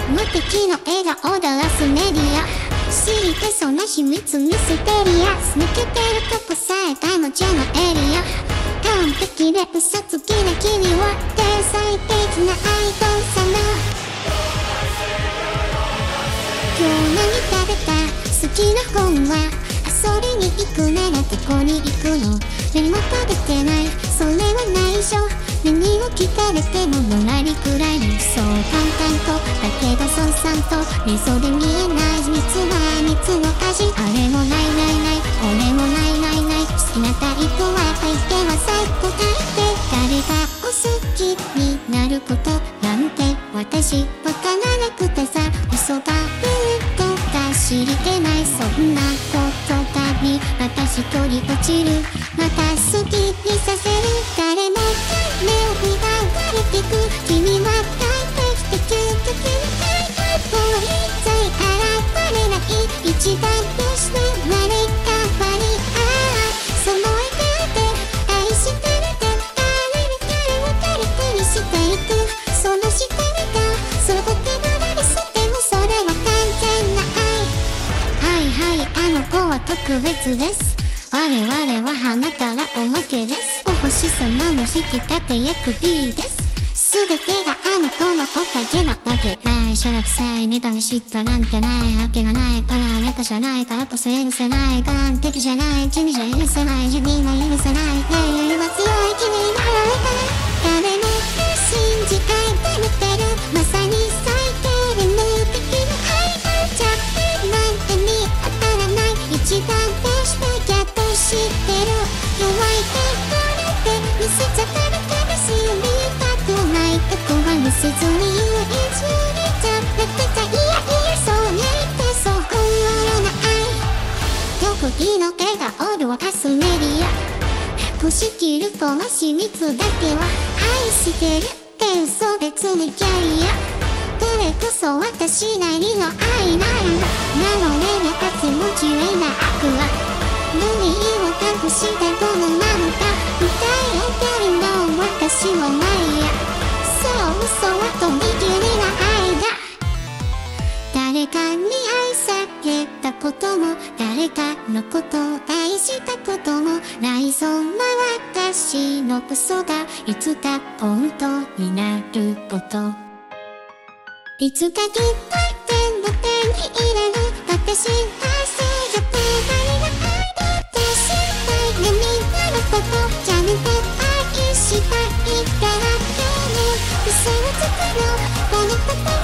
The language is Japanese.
無敵の笑顔だらすメディア知りてその秘密ミステリアス抜けてるとこさえ彼女のエリア完璧で嘘つきな君は天才的なアイドルさな今日何食べた好きな本は遊びに行くならどこに行くの何も食べてないそれは内緒何を聞かれてものらりくらいそう淡々とだけど損々と理想で見えない秘密は蜜の味あれもないないない俺もないないない好きなタイプは相手は最高タイプ誰がお好きになることなんて私わからなくてさ嘘がいいとか知りてないそんなことがに私一人落ちるまた好きにさせる誰も目を奪われてく君は帰ってきて究極のタイプもう一切現れない一番として生まれ変わりその相手愛してるって誰にしていくその下見がその言葉なりしてもそれは完全な愛はいはいあの子は特別です我々は花からおまけですお星様の引き立て役 B です全てがあの子のおかげなわけないしょらくさいネタに知ったなんてないわけがないからネタじゃないからこそ許せない完璧じゃない君じゃ許せない自分は許せないねえは強い君になられたら誰も信じ合いてみてるまさに最低で無敵のアイドルじゃなんて見当たらない一番ベストギャット知ってる弱い手これで見せちゃったら悲しい見たくないとこは見せずに唯一にちゃってたいやいやそうねってそう本物の愛特技の笑顔で渡すメディア欲しきるこの秘密だけは愛してるって嘘別にキャリアこれこそ私なりの愛なんだなので中気持ちえな悪は無理を隠してどのなんだ歌い上げるの私はないやそう嘘はとびきりな愛だ誰かに愛されたことも誰かのことを愛したこともないそんな私の嘘がいつか本当になることいつかきっと全部手に入れる私が正義で愛が愛で心配でみんなのことちゃんと愛したいから今日も嘘をつくのこのこと